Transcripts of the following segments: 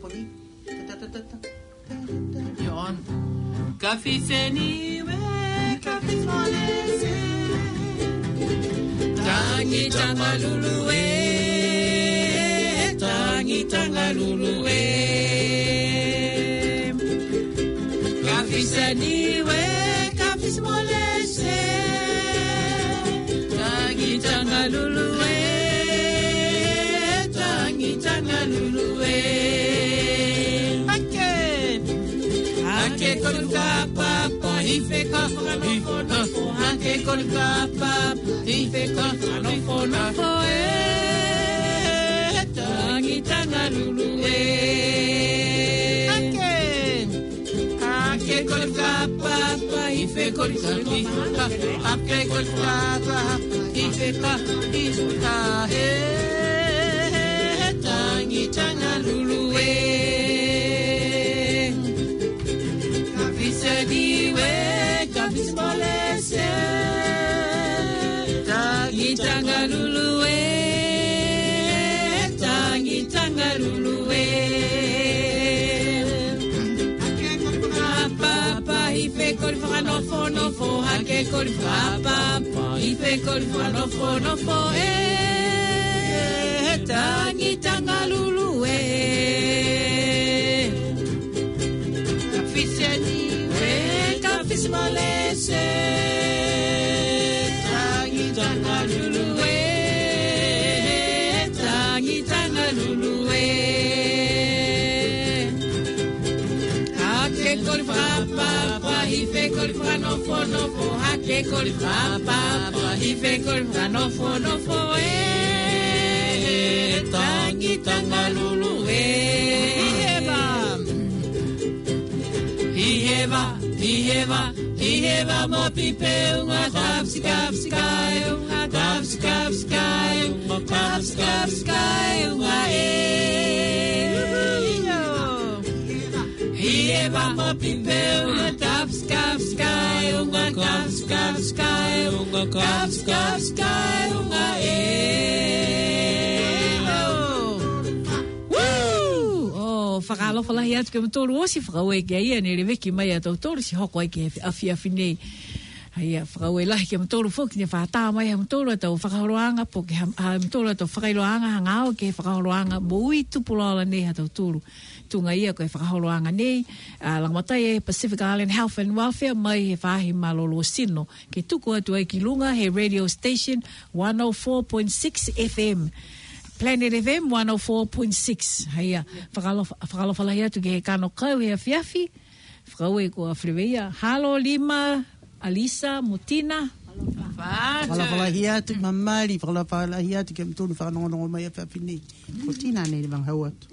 poli. You're on. Coffee anyway, coffee molese. Tangi tangaluluwe, tangi tangaluluwe. Coffee anyway, coffee molese. Tangi tangaluluwe, tangi tangaluluwe. Ake kolka papa, ife kolka no fo. Ake kolka papa, ife kolka no fo. Tangi tangalulu Ake kolka papa, ife kolka no fo. Ake kolka papa, ife kolka tangi tangalulu Diwe kapis molese tangi tangaluluwe papa ife kolfa no fo hake kolfa papa ife kolfa no fo tangi tangaluluwe kapis molese tangi tangaluluwe ake kolfa papa ife kolfa no fo ake kolfa papa ife kolfa no fo tangi tangaluluwe Iheva mo pipe unga kapskai unga Iheva mo pipe unga kapskai unga Whakalo whalahi atu ke mtoro o si whakaue ke ia ne re weki mai atau toro si hoko ai ke awhi nei. Haia whakaue lahi ke mtoro whoki ne whata mai ha mtoro atau whakahoroanga po ke ha mtoro atau whakairoanga hangao ke whakahoroanga mo ui tupulala nei atau toro. Tunga ia koe whakahoroanga nei. Langmatai e Pacific Island Health and Welfare mai he whahi malolo sino. Ke tuku atu ai ki lunga he radio station 104.6 FM. Planet FM 104.6. Haia, whakalo whalahi atu ke he kano kau he awhiawhi. Whakaue ko a Freweia. Halo Lima, Alisa, Mutina. Whakalo whalahi atu mamari. Whakalo whalahi atu ke mtunu whakanongonongo mai awhiawhi nei. Mutina nei wang hau atu.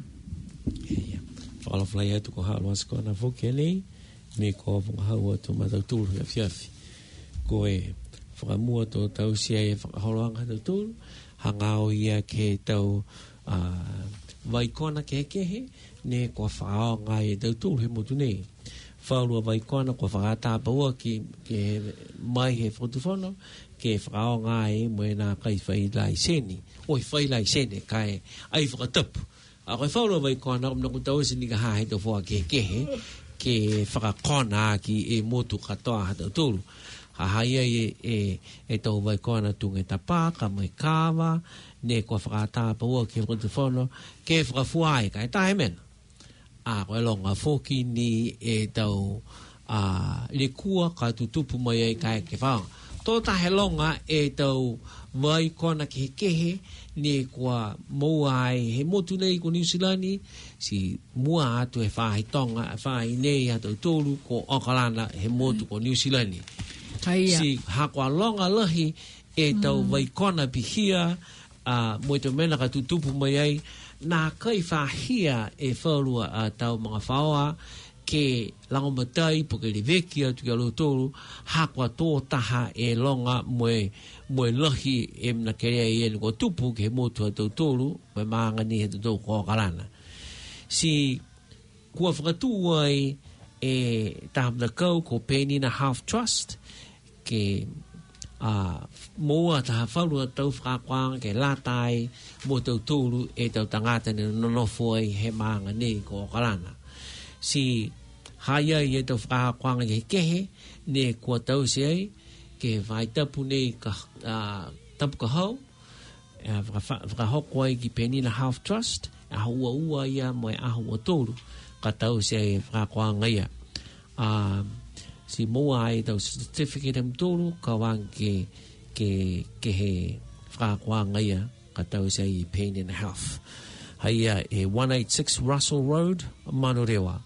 Whakalo whalahi atu ko halo asko na whoke nei. Me ko whanga hau atu matauturu he awhiawhi. Ko e whakamua tō tausia e whakaholoanga tauturu. Hangao ia ke tau waikona ke kehe ne kua whao ngai e tau tūru he motu nei. Whaurua waikona kua whakata paua ke mai he whatuwhono ke whao ngai moe nā kai whai lai seni. Oi whai lai seni kai ai whakatapu. A koe whaurua waikona om naku tau esi nika hae tau whoa ke kehe ke whakakona ki e motu katoa ha tau tūru. Haia e tau vai koana tunga tapa, ka mai kawa, ne kua whakata paua ke whakatuwhono, ke whakafuai, ka e tahe mena. A koe longa whoki ni e tau le kua ka tutupu mai ai kai ke whanga. Tō tahe longa e tau vai koana ke kehe, ne kua moa ai he motu nei ko New Zealand, si mua atu he whahi tonga, whahi nei atau tōru ko Okalana he motu ko New Zealand. Si hakwa longa lahi e tau waikona pihia mo te mena ka tutupu mai ai nā kai whahia e whaurua a tau mga whaoa ke langomatai po ke reveki atu ki alotoru hakwa tō taha e longa moe lahi e mna kerea i enu ko tupu ke motu a tau toru mai maanga ni he tau ko Okalana. Si kua whakatu ai e tahamna kau ko Penina Half Trust ke moa ta whaurua tau whakakwanga ke lātai mo tau tūru e tau tangata ni nonofo ai he maanga nei ko karana. Si haia i e tau whakakwanga ke kehe ne kua tau se ai ke vai tapu nei ka tapu ka hau whakahoko ai ki Penina Health Trust a hua ua ia mo e ahua tūru ka tau se ai whakakwanga ia. Si moa ai tau certificate am tōru ka wang ke he whakakwanga ia ka tau se ai Penina Health. Haia e 186 Russell Road, Manurewa.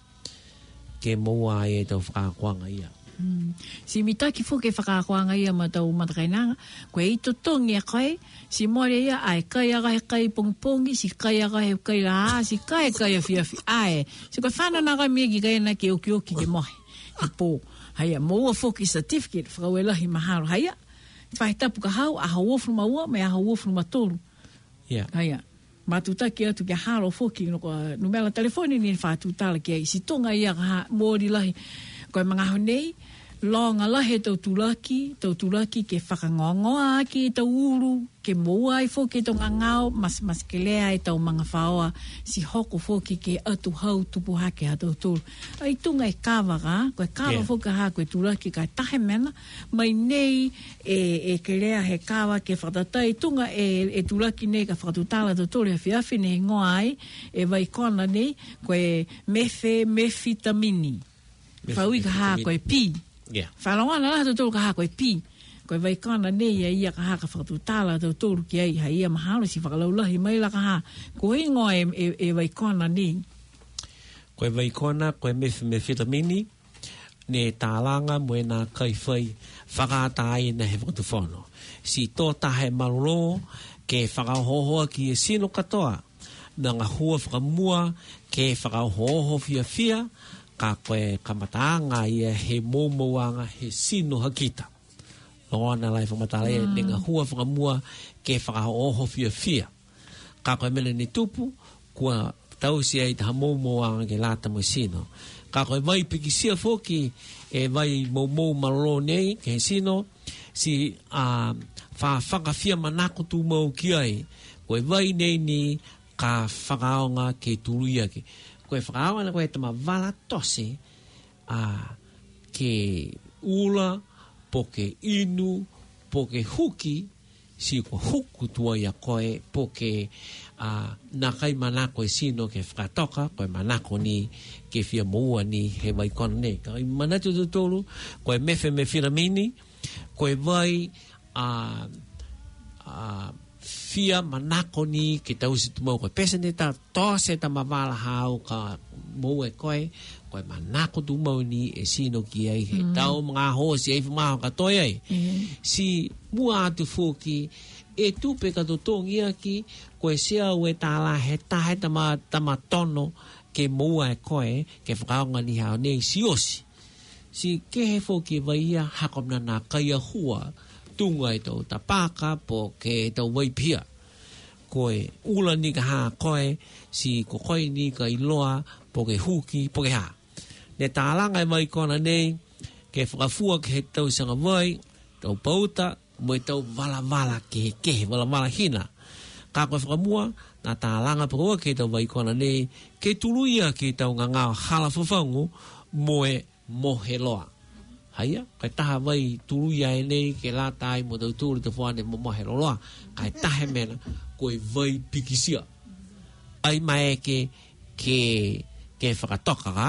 Ke moa ai tau whakakwanga ia. Si mitaki fo ke whakakwanga ia ma tau matakainanga, koe i totongi a kai, si more ia ai kai aga he kai pongpongi, si kai aga he kai la si kai a fiafi ae. Si koe whanana kai mea ki kai na ke oki ke mohe, he pō. Haia, moua fo ki certificate, whakawelahi maharo. Haia, whaitapu ka hau, aha uofru maua, me aha uofru matoru. Haia, matutaki atu ke haro fo ki no koa numela telefoni ni whaatutala ki ai. Si tonga ia ka mōri lahi, koe mga honei, longa lahe tau tulaki ke whakangongoa ki tau uru, ke moua ai fo ke tau ngangao, mas ke lea ai tau mga whaoa, si hoko fo ke atu hau tupu hake a tau tūru. Ai tunga e kawa ka, koe kawa fo ka ha koe tulaki ka tahe mena, mai nei ke lea he kawa ke whatatai, tunga e tulaki nei ka whakatutala tau tūru, he whiawhi nei ngoa ai, e vai kona nei, koe mefitamini. Whaui ka ha koe pi. Whalawana la tau tōru ka ha koe pi. Koe vai kana nei ia ka ha ka whakatutala tau tōru ki ai. Hai ia mahalo si whakalaulahi mai la ka ha. Koe ingoa e vai kana nei. Koe vai kana, koe mefitamini. Ne tālanga mo e nā kai whai whakatai na he whakatuwhono. Si tō tahe maroro ke whakahohoa ki e sino katoa. Nā ngā hua whakamua ke whakahoho fia ka koe kamataanga ia he mōmoanga he sino hakita. Loana lai whamatale ne ngā hua whakamua ke whakahoho fia. Ka koe mele ni tupu, kua tausi ai taha mōmoanga ke lata mo sino. Ka koe vai pikisia foki e vai mōmou maroro nei ke he sino, si whakawhia manako tu mau ki ai, koe vai nei ni ka whakaonga ke turuia ke. Koe whakaonga na koe tama wala tose ke ula, po ke inu, po ke huki, si ko huku tua ia koe, po ke nā kai manako e sino ke whakatoka, koe manako ni ke whia moua ni he vai kona nei. Kai manatu tu tolu, koe mefiramini, koe vai fia manako ni ke tausi tumau koe pesane ta tose ta mawala hau ka mou e koe manako tumau ni e sino ki ai he tau mga hosi e whamaho ka toi ai si mua atu fuki e tupe ka totongi aki koe sea ue tāla he tahe tama tono ke mou e koe ke whakaonga ni hao nei si osi si ke he fuki vai ia hakomna nā kaia hua tunga i tau tapaka po ke tau waipia. Koe ula ni ka haa koe, si ko koe ni ka iloa po ke huki, po ke haa. Ne tālanga e mai kona nei, ke whakafua ke he tau sanga vai, tau pauta, mo i tau wala ke he kehe, wala hina. Ka koe whakamua, na tālanga pakua ke tau vai kona nei, ke tuluia ke tau ngangao hala whawhangu, mo e mohe loa. Haia, kai taha vai turuia e nei ke la tai mo tau tūru te whane mo mohe roloa. Kai tahe mena koe vai pikisia. Ai mai ke whakatoka ka?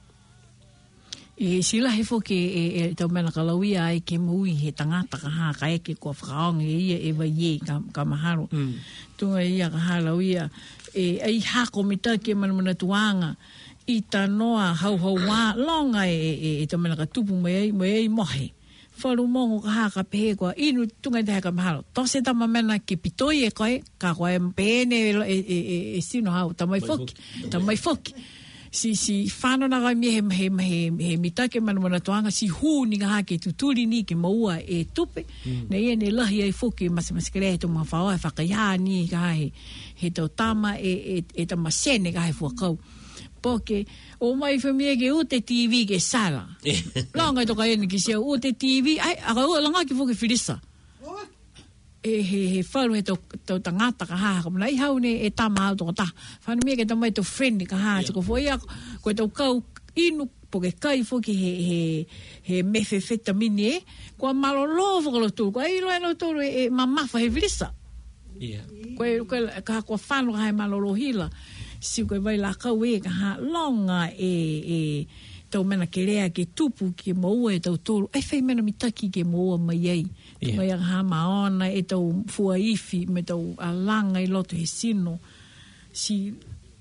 E sila he fo ke tau mena kalawia ai ke mui he tangata ka ha ka eke kua whakaonga ia e vai ye ka maharo. Tunga ia ka halawia. Ai hako mita ke manamana tuanga. I ta noa hau wā longa e ta mena ka tupu mai mohe. Wharu mongo ka haka pehe koa inu tunga te haka mahalo. Tose ta mamena ke pitoi e koe, ka koe pene e sino hau, ta mai foki. Si whano na kai mea he mitake manamana toanga, si hū ni ka hake tuturi ni ke maua e tupe. Na ia ne lahi ai foki masikere he to mga whaoa e whakaiā ni ka he tau tama e ta masene ka he fuakau. Porque o mai famia ke o te TV ke sala. Longa toka ene ki se o te TV, ai aga o langa ki foke filisa. he wharu he tau tangata ka haa. Ka mana i hau ne e tā mahau tō ta. Whanu mea ke tau mai tau friend ka haa. Tiko fōia koe tau kau inu po ke kai fōki he mewhewheta mini e. Kua malolo whakalo tūru. Kua ilo e no tūru e mamafa he virisa. Koe ka kua whanu ka hai malolo hila. Si koe vai la kau e ka haa longa tau mena ke rea ke tupu ke maua e tau tōru. Ai whai mena mitaki ke maua mai ei. Mai ang ha maona e tau fua ifi me tau alanga i loto he sino. Si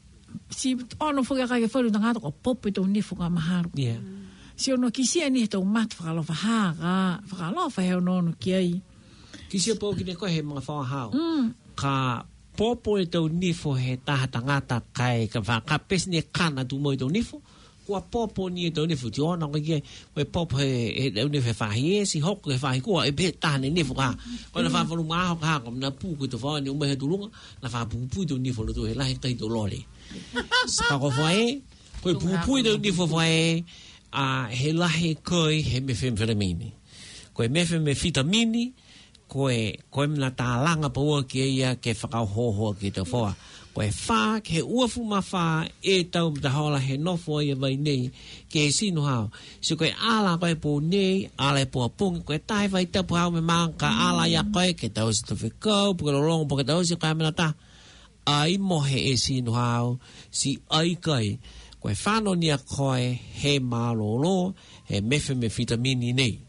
ono whuka kai ke wharu tangata ko popo tau nifu ka maharu. Si ono kisia ni he tau mata whakalofa haka. Whakalofa he ono ono ki ai. Kisia po ki ne koe he mga whawahau. Ka popo e tau nifu he taha tangata kai ka whakapes ni e kana tu mo e tau nifu. Kua popo ni e tau nifu ti ona koe kia. Koe popo he tau nifu he whahi e si hoku he whahi kua e pe taha ni nifu ka. Koe na whawharu maho ka hako na pū koe tu whawa ni umai he tulunga. Na whapūpū tau nifu lo tu he lahi kai tau lore. Ka ko whae. Koe pūpū tau nifu whae. He lahi koe he methamphetamine. Koe methamphetamine. Koe mna tālanga pa ua ki ia ke whakauhohoa ki tau whawa. Koe whā, ke uafu ma whā e tau mta haola he nofo ia vai nei ke he sino hao. Si koe ala koe po nei, ala e po apungi, koe tai vai tapu hao me maa ka ala ia koe ke tau si tofi kau, puke lolongo puke tau si koe mena ta. Ai mohe e sino hao, si ai kai, koe whano nia koe he malolo, he methamphetamine nei.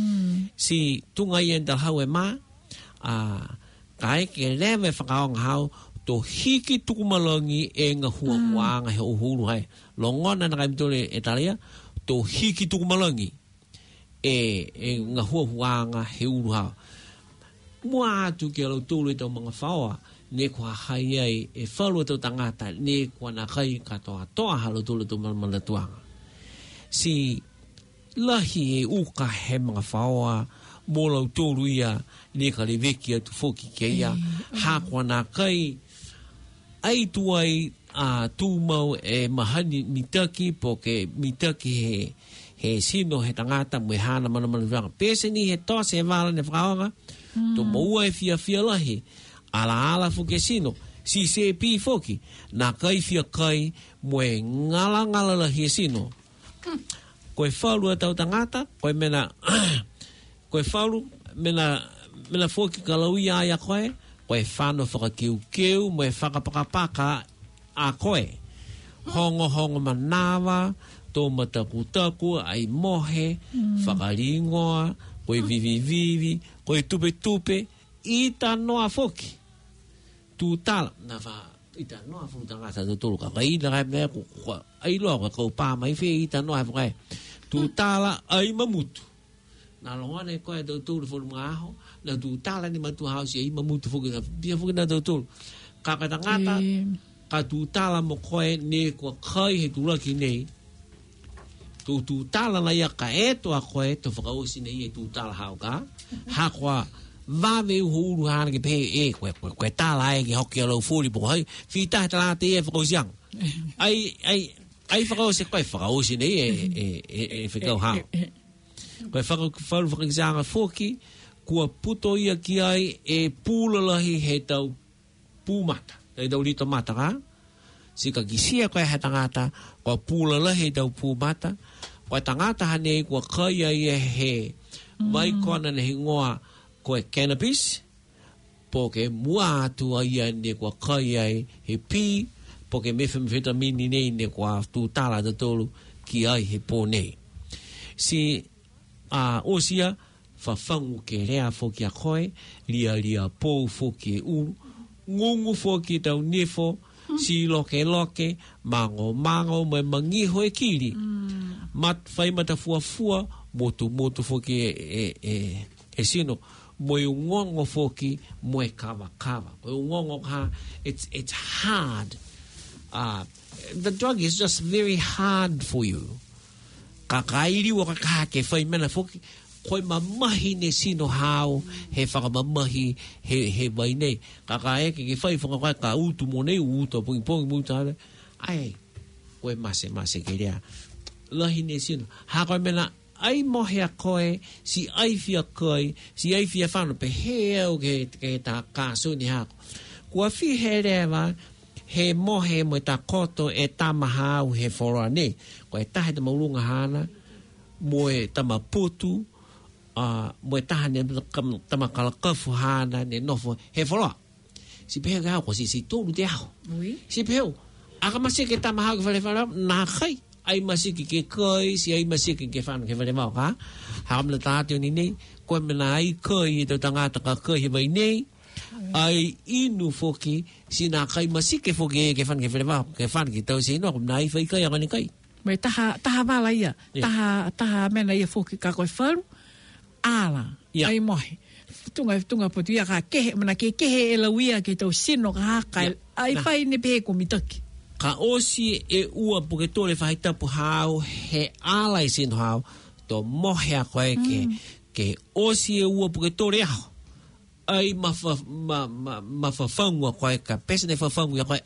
Si tunga i endal hau e maa, kai ke lewe whakaonga hao, to hiki tukumalongi e nga huanga he uhuru hai. Longona na kai mitore e talia, to hiki tukumalongi e nga huanga he uru hao. Mua atu ke alo tūlu e tau mga whaoa, ne kua hai ai e whalu tau tangata, ne kua na kai katoa toa halo tūlu tau malatuanga. Si lahi e uka he mga whaoa, mōlau tōru ia, ne ka le veki atu whoki ke ia, hākua nā kai, ai tuai tū mau e mahani mitaki, po ke mitaki he sino he tangata mwe hana mana wanga. Pese ni he tose e wala ne whakaonga, to maua e fia lahi, ala fuke sino, si se pi foki, nā kai fia kai, mwe ngala lahi e sino. Koe whalu tau tangata, koe mena, koe whalu, mena foki kalaui aia koe, koe whano whakakiu, moe whakapakapaka a koe. Hongo manawa, tō mataku, ai mohe, whakaringoa, koe vivi, koe tupe, i ta noa foki. Tu tala, na wha, i ta noa foki tangata tu tolu, ka kai na kai mea, ai loa, kau pā mai whi, i ta noa foki. Tu tala, ai mamutu. Na longone koe tau tūru whuru mga aho, na tu tala ni matu hao si ai mamutu whuki na pia whuki na tau tūru. Ka tangata, ka tu tala mo koe ne kua kai he tūraki nei. Tu tala na ia ka eto a koe, to whakausi nei e tu tala hao ka. Ha koa wawe uho uru hana ke pehe koe tala e ki hoki alau fōri poko hai. Whitahe tala te e whakausi ang. Ai whakausi koe whakausi nei e whakau hao. Koe wharu whakakisanga whoki, kua puto ia ki ai e pūlalahi he tau pūmata. He tau rito mata ka. Si ka kisia koe he tangata, kua pūlalahi he tau pūmata. Koe tangata hane kua kai ai e he mai kona ne hingoa koe cannabis, po ke mua atu ai ane kua kai ai he pi, po ke methamphetamine nei ne kua tūtala da tolu ki ai he pō nei. Si osia whawhangu ke rea whoki a koe, lia pou whoki e uru, ngungu whoki tau nefo, si loke, mango, me mangiho e kiri. Whai mata motu whoki e sino, moe ungongo whoki, moe kawa. Moe ungongo ha, it's hard. The drug is just very hard for you. Ka kairi wa ka ke whai mena whoki, koe mamahi ne sino hao, he whakamamahi he mai nei. Ka eke ke whai whakakai ka utu mo nei, utu pongi muta, ai, koe mase ke rea. Lahi ne sino. Ha koe mena, ai mohe a koe, si ai fia koe, si ai fia whanu pe heo ke ta kāsu ni hako. Kua fi he rewa, he mohe mo ta koto e tamaha au he whoroa ne. Ko e tahe ta maurunga hana, mo e tama putu, mo e taha ne tama kalakafu hana, ne nofo he whoroa. Si peheo ke hao, ko si tōru te hao. Si peheo, aka masike tamaha ke whare nā kai. Ai masiki ke kai, si ai masiki ke whanu ke whare mau ka. Hakamla tāteo ni nei, koe mena ai kai e tau tangata ka kai he vai nei. Ai inu foki, si nā kai masike foki e ke whanu ke whare mau, ke whanu ki tau si ino, nā i whai kai a ngani kai. Mai taha wala ia, taha mena ia foki ka koe wharu, ala, ai mohe. Tunga potu ia ka kehe, mana ke kehe e lauia ke tau sino ka haka, ai whai ne pehe ko mitaki. Ka osi e ua puke tōre whaitapu hao he ala i sino hao, tō mohe a koe ke osi e ua puke tōre hao. Ai mawhawhangu a koe, ka pesane whawhangu a koe,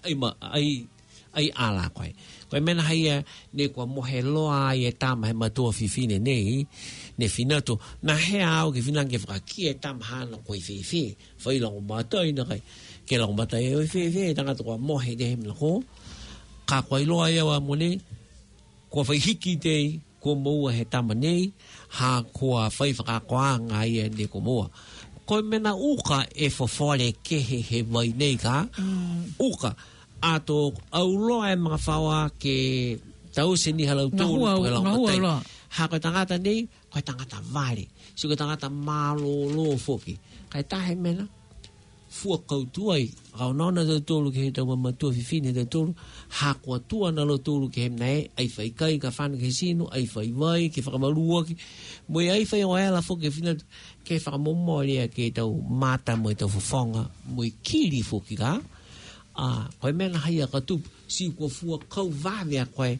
ai ala koe. Koe mena haia ne kua mohe loa i e tama he matua whiwhine nei, ne whinato, na he au ke whinan ke whakakia e tama hana koe whiwhi, whailango matai na kai, ke lango matai e whiwhi, tangata kua mohe de hemna ko, ka koe loa e awa mone, kua whaihiki tei, kua moua he tama nei, ha kua whaifakakoanga ia ne kua moua. Koe mena uka e whawhore kehe he vai nei ka, uka, ato au loa e mga whaua ke tau se ni halau tōru puke lau matai. Ha koe tangata nei, koe tangata vare. Si koe tangata mālo lo foki. Kai tahe mena, fua kautuai, kau nona tau tōru ke he tau mamatua whiwhine tau tōru, ha kua tua na lo tōru ke he mnae, ai whai kai ka whana ke sino, ai whai vai, ke whakamarua ki, moe ai whai o ela foki whina, ke whakamomoria ke tau mata moe tau whawhonga, moe kiri foki ka, koe mena hai a katup, si kua fua kau vāwe a koe,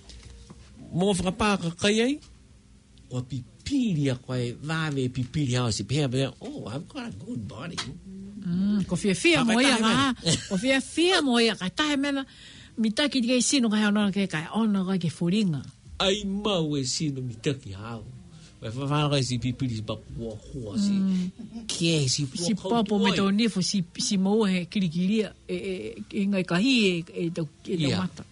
mō whakapāka kai ai, kua pipiri a koe, vāwe pipiri hao si pēa, I've got a good body. Ko fia moia ka, ko fia moia ka, tahe mena, mitaki tika i sino ka hao nana ke kai, ona kai ke furinga. Ai mau e sino mitaki hao. Whawhana kai si pipiri si papua hua, si ke, si papo me tau nifo, si maua he kirikiria, e ngai kahi e tau mata.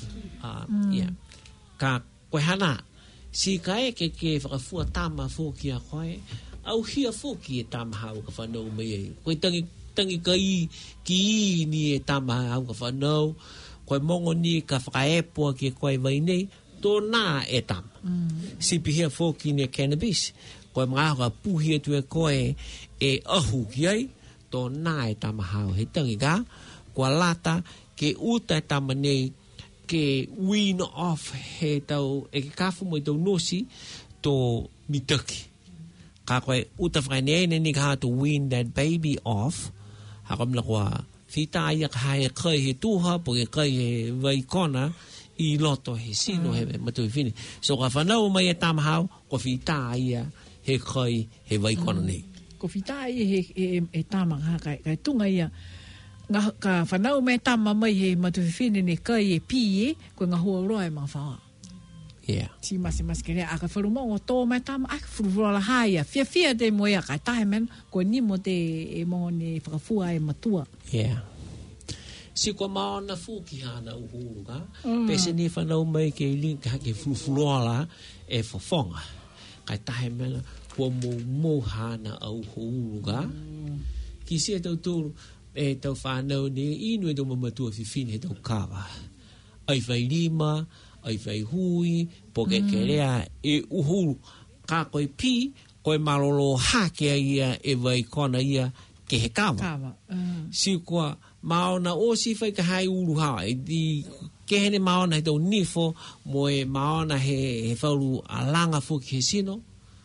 Ka koe hana, si ka e ke whakafua tama fōki a koe, au hia fōki e tama hau ka whanau mai ei. Koe tangi kai ki ni e tama hau ka whanau, koe mongo ni ka whakaepoa ki koe vai nei, tō nā e tama. Si pihia fōki ni cannabis, koe mga haka puhi atu e koe e ahu ki ai, tō nā e tama hau. He tangi ka, kua lata ke uta e tama nei, ke wean off he tau, e ke kafu mo i tau nosi, tō mitaki. Ka koe uta whainei ni ka hatu wean that baby off, hakamla kua whita ia ka hae kai he tuha, po ke kai he vai kona, I loto he sino he matui whine. So ka whanau mai e tamahau, ko whita ia he kai he vai kona nei. Ko whita ia he tamanga kai tunga ia, ka whanau mai tama mai he matui whine ne kai e pi e, ko ngā hua roa e mga whaua. Yeah. Si masi kere aka wharumo o tō mai tama aka whururola haia. Fia te moia kai tahe men, ko nimo te e mo ne whakafua e matua. Yeah. Si kua maona fuki hana uhuru ka, pese ni whanau mai ke link hake whururola e whawhonga. Kai tahe mena, kua mou hana au uhuru ka. Ki sia tau tūru, e tau whanau ni inu e tau mamatua whiwhine tau kawa. Ai whai rima, ai whai hui, poke kerea e uhuru. Ka koe pi, koe marolo hake ia e vai kona ia ke he kawa. Si kua maona o si whai ka hai uru hawa. E di kehene maona he tau nifo, mo e maona he whauru alanga fuki he sino.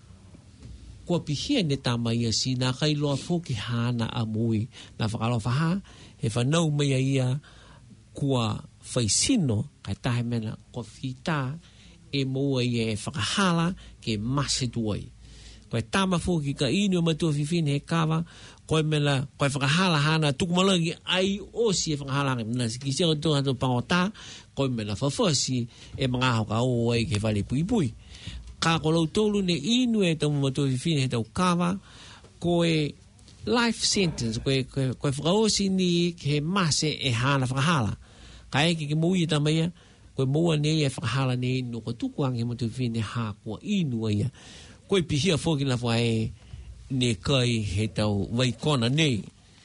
Kua pihia ne tama ia si, nā kai loa fuki hana a mui. Nā whakaloa whaha, he whanau mai ia kua whai sino, kai tahe mena, ko whita e moa ia e whakahala ke masetu ai. Koe tama fuki ka inu matua whiwhine he kawa, koe mena, koe whakahala hana tukumalangi ai osi e whakahala hana. Mena, ki seo tō hato pangota, koe mena whawhasi e mga hoka o ai ke whale pui pui. ka ko lo tolu ne inu e tau matu fine tau kawa ko e life sentence ko frausi ni ke mase e hala frahala kai ki mui ta mai ko mo ne e frahala ne no ko tu kwang e matu fine ha ko inu ia ko pi hia foki na fai ne kai he tau vai kona ne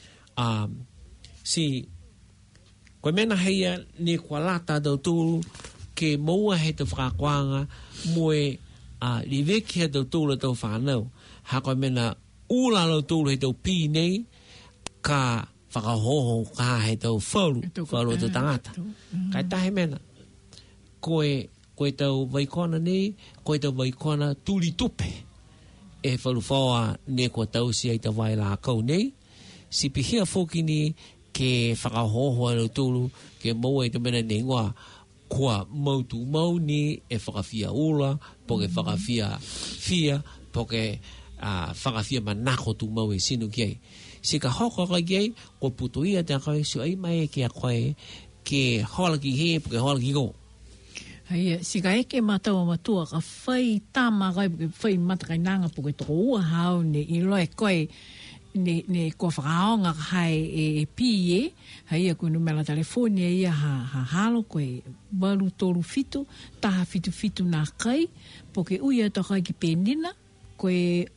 si ko mena heia ne kwalata do tu ke mo he te frakwanga moe li veki he tau tūla tau whanau. Hako mena ula lau tūla he tau pi nei ka whakahoho ka he tau whauru tau tangata. Kai tahe mena. Koe tau waikona nei, koe tau waikona tūli tupe. E wharu whaua ne kua tau si ai tau wai la kau nei. Si pihia whoki ni ke whakahoho lau tūlu ke mau e te mena nei ngoa kua mautu mau ni e whakawhia ula, po ke whakawhia fia, po ke whakawhia manako tu mau e sinu kiei. Si ka hoko kai kiei, ko putu ia te koe, si ai mai ke a koe, ke hola ki he, po ke hola ki go. Haia, si ka eke matau matua, ka whai tama kai, po ke whai matakai nanga, po ke toko ua hao, ne i loe koe, ne ko whakaonga hai e pie, hai ko numela telefoni ia ha halo ko balu toru fitu, taha fitu na kai, poke uia to kai ki penina, ko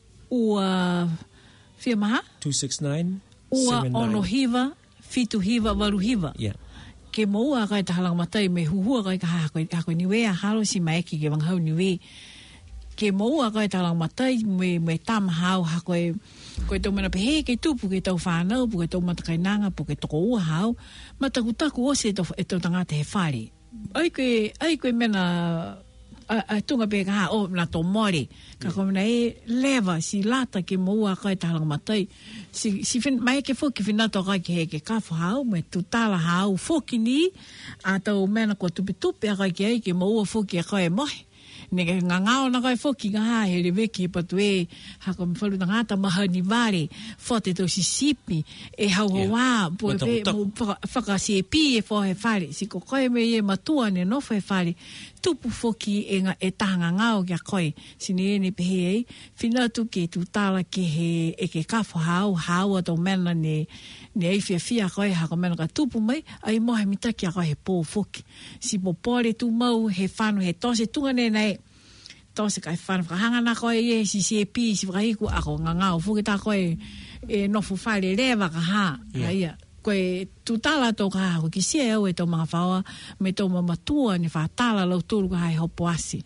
ua fia maha? 269 ua ono hiva, fitu hiva, balu hiva. Yeah. Ke moua kai tahalang matai, me huhua kai ka hako niwe a halo si maeki ke wanghau niwe. Ke moua kai tahalang matai, me tam hao hako ko tau mana pehe ke tupu ke tau whanau, po ke tau matakai nanga, po ke toko ua hao, matakutaku o se e tau tangata he whare. Ai koe mena, tunga pe ka ha, na tō mori, ka koe mena e lewa, si lata ke moua kai tahalang matai, si mai ke whoki whinato kai ke he ke kafu hao, me tutala hao, whoki ni, a tau mena kua tupi a kai ke ai, ke moua whoki a kai mohe. Ne nga ngao na kai foki nga ha he reveki patu e hako mwhalu na ngata mahani ware fote to sisipi e hau hoa po e mo whakasi e pi e fo he whare si ko koe me e matua ne nofo he whare tupu foki e tanga ngao kia koe sini e ne pehe ei whinatu ke tu tala ke he e ke kafo hao ato mena ne ei fia koe hako mena ka tupu mai ai mohe mitaki a koe he pō foki si po pore tu mau he whanu he tose tunga ne nei tose kai whanu whakahanga na koe e si se pi si whakahiku ako ngangao fuki ta koe e nofu whare rewa ka ha ia koe tutala tō ka hako ki sia au e tō mga whaua me tō mamatua ni whaatala lau tūru ka hai hopo asi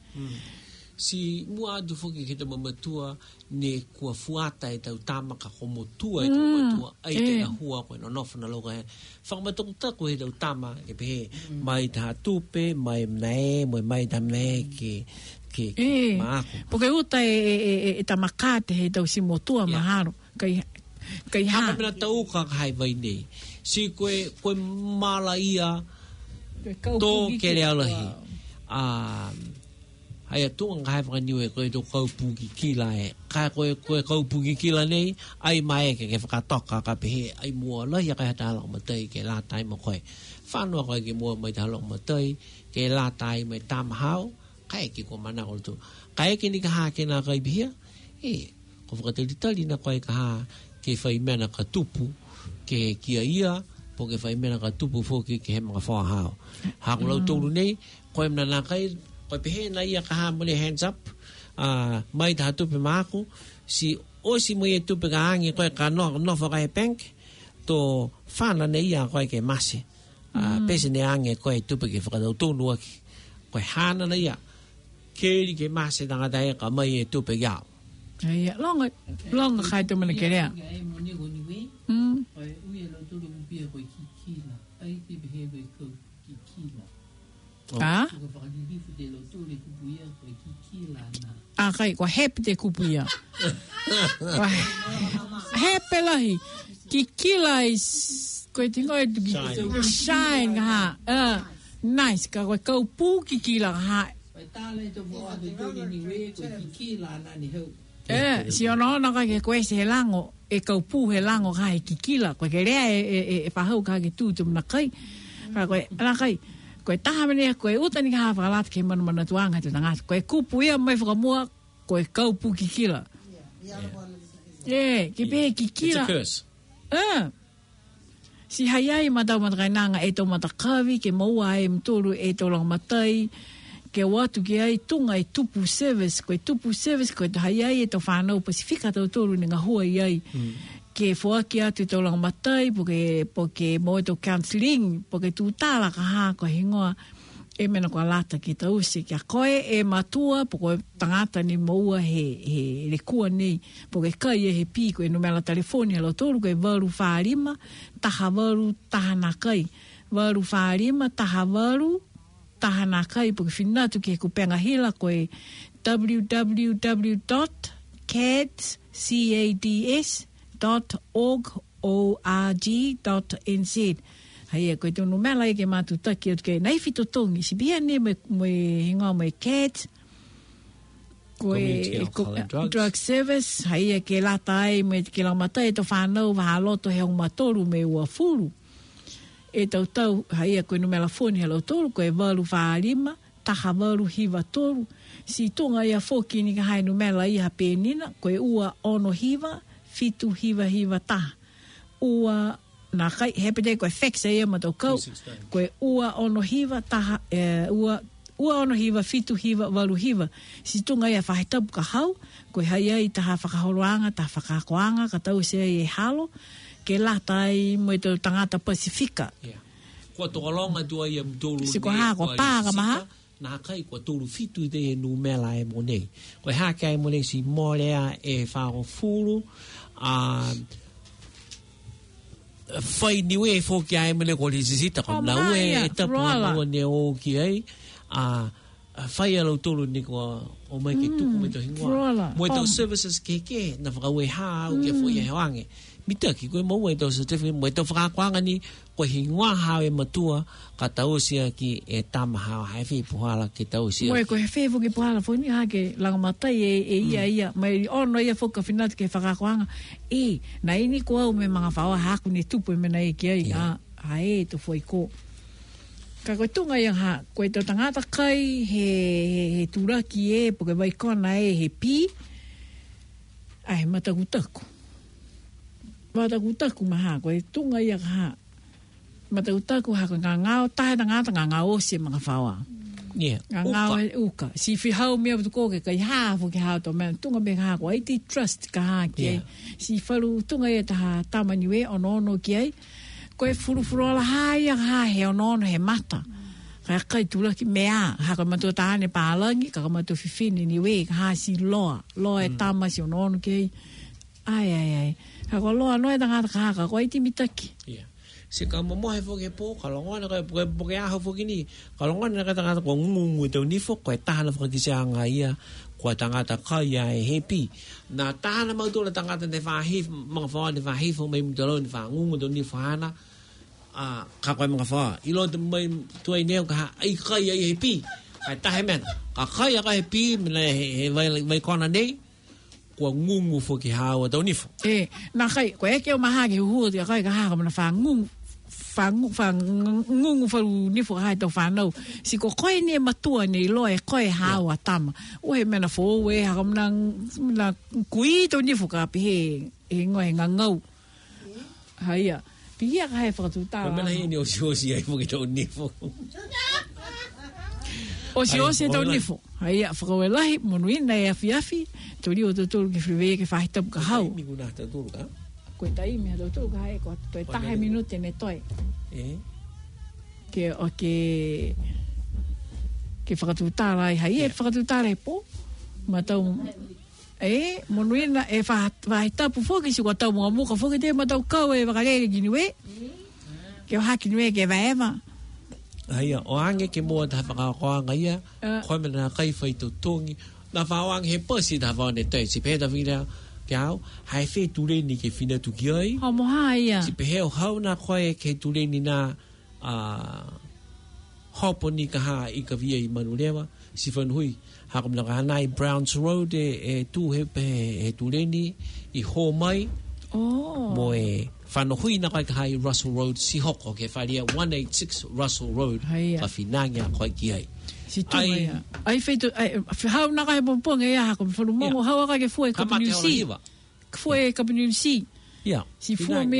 si mua adu fuki ki te mamatua ne kua fuata e tau tamaka ko motua e tau matua ai te na hua koe no nofu na loka he whakamatung taku he tau tama e pehe mai ta tupe mai mnae mai ta mnae ke maako poke uta e tamakate he tau si motua maharo kai haka mena tau ka hai vai nei si koe mala ia tō kere alahi ai atunga ngai whakaniwe koe tō kaupuki kila e. Kai koe kaupuki kila nei, ai mai ke whakatoka ka pehe, ai mua lai a kai hata halak matai ke la tai ma koe. Whanua koe ke mua mai ta halak matai, ke la tai mai tam hao, kai ke ko mana kol tu. Kai ke ni ka haa ke na kai bihia, ko whakatalitali na koe ka haa ke whai mena ka tupu, ke kia ia, po ke whai mena ka tupu fōki ke he mga whaa hao. Hako lau tōru nei, koe mna nā kai, koe pehe na ia ka haa mune hands up, mai ta tupe maako, si osi mo e tupe ka hangi koe ka nofo kai bank, to whana na ia koe ke mase. Pese ne hangi koe tupe ke whakatau tōnu aki. Koe hana na ia, keri ke mase tanga tae ka mai e tupe iau. Ia, longa kai tu mana kerea. Ai mo ni go ni we. Ai ui lo tu lu bia ko kikila. Ai ki behave ko kikila. Ah? Ko fa ni bifu de lo tu le kubuia ko kikila na. Ah, kai ko hep de kubuia. Hep lahi. Kikila is ko tingo e shine ha. Nice ka ko pu kikila ha. Ai tale to mo ade tu ni we ko kikila na ni ho. Si ono na ka ke koe se helango, e kaupu helango ka he kikila, koe ke rea e whahau ka ke tūtum na kai, ka koe, ana kai, Koe taha mene, koe utani ka hawa whakalata ke mana tuanga te tangata. Koe kupu ia mai whakamua, koe kaupu kikila. Ki pehe kikila. It's a curse. Si hayai matau matakainanga e tau matakawi, ke maua e mtoro e tau lang matai, ke watu ke ai tunga e tupu service, koe te hayai e tau whanau Pasifika tau toro ni ngahua i ai. Ke whaaki atu tau lang matai, po ke mo e tau counselling, po ke tūtala ka haa ko hingoa, e mena kua lata ki tau se, kia koe e matua, po koe tangata ni maua he rekua nei, po ke kai e he pi, koe numela telefoni alo tolu, koe waru whārima, taha waru, taha nā kai. Waru whārima, taha waru, taha nā kai, po ke whinatu ke kupenga hila, koe www.cads.org.nz. Haia, koe tonu mela e ke mātu taki atu ke nai whito tongi. Si bia ne me hingoa me CADS, koe drug service, haia ke lata ai me ke lamata e to whanau wahaloto he matoru me ua furu. E tau, haia koe numela foni he lau toru, koe waru whārima, taha waru hiva toru. Si tonga ia foki ni ka hai numela iha pēnina, koe ua ono hiva, fitu hiva taha. Ua nā kai, hepete koe wheksa ia matau kau, koe ua ono hiva, taha, ua ono hiva, fitu hiva, waru hiva. Si tunga ia whahitapu ka hau, koe hai ai taha whakahoroanga, taha whakakoanga, ka tau se ai e halo, ke lata ai mo i tau tangata Pasifika. Kua tokalonga tua ia mtolu. Si koe haa, koe pāga maha. Nā kai, kua tolu fitu i te e nu mela e mo nei. Koe hake ai mo nei si morea e whao furu, whai niwe e whoki ai mene ko le sisita ko na ue e tapu anua ne o ki ai whai alau tolu ni ko o mai ke tuku me to hingoa mo e tau services ke na whakaue haa au ke whoi e hoange mitaki koe mau e tau certificate mo e tau whakakoanga ni ko hingoa haa e matua ka tau sia ki e tama haa hai whi puhala ki tau sia mo e ko he whi puki puhala whoni haa ke langamatai e ia mai ono ia whoka whinatu ke whakakoanga na ini ko au me mga whaoa haku ni tupu e mena e ki ai hae to whoi ko ka koe tunga ia haa koe tau tangata kai he turaki e po ke waikona e he pi ai matakutaku maha koe tunga ia haa matakutaku haa koe ngao tahe tangata ngao se mga whaoa ngao e uka si whihau mea putuko ke kai haa fuki haa to mea tunga me haa ko aiti trust ka haa ki ai si wharu tunga ia taha tamaniwe ono ki ai koe furufuru ala haa ia haa he ono he mata kai turaki mea haa koe matua tahane pālangi ka matua whiwhine niwe ka haa si loa e tama si ono ki ai ai haa koe loa noe tangata ka haa ka koe aiti mitaki se ka momohe foke po kalongona ka poke aho foke ni kalongona ka tangata ko ngungu tau nifo ko tahana foke kisanga ia ko tangata kai ai happy na tahana mau tola tangata te fahi mga fa te fahi fo mai mutalo ni fa ngungu tau nifo hana ka ko mga fa ilo te mai tuai neo ka ai kai ai happy ai tahe men ka kai ai happy me vai kona nei ko ngungu foke hawa tau nifo na kai ko e ke o maha ke hu te kai ka ha ka na fa ngungu ngungu faru nifo hai tau whanau. Si ko koe ne matua ne loe koe hawa tama. Ohe mena fo we haka mna kui tau nifo ka pihe ngoe ngangau. Haia. Pihia ka hai whakatutara. Ko mena hei ni osi ai fuki tau nifo. Osi tau nifo. Haia whakawelahi monuina e afi. Tori o tōru ki whiwe ke whahitapu ka hau. Mi kuna hata tōru ka? Koe tai mea tōru ka hai, ko toi tahe minute ne toi. Ke whakatutara ai hai, whakatutara e po. Matau, monuina e whahitapu whoki si kua tau mga muka whoki te matau kau e wakarere ki niwe. Ke wahaki niwe ke waewa. Haia, o ange ke mua taha whakakoanga ia, koe mena kai whai tau tongi, na whawang he pasi ta whao ne toi. Si pēta whina ke au, hai whē tureni ke whina tuki ai. Hamo haia. Si pēheo hau na koe ke tureni na hopo ni ka haa i ka via i manurewa. Si whanhui, hakamna ka hanai Browns Road e tū he tureni i hō mai. Oh. Mo e whanohui na kai hai Russell Road si hoko ke wharia 186 Russell Road ka whinangia koe ki ai. Si tunga ia. Ai feito, hau na kai pomponga ia hako, whanu mongo hawa kai ke fue Kapaniusi. Fue Kapaniusi. Yeah. Si fue me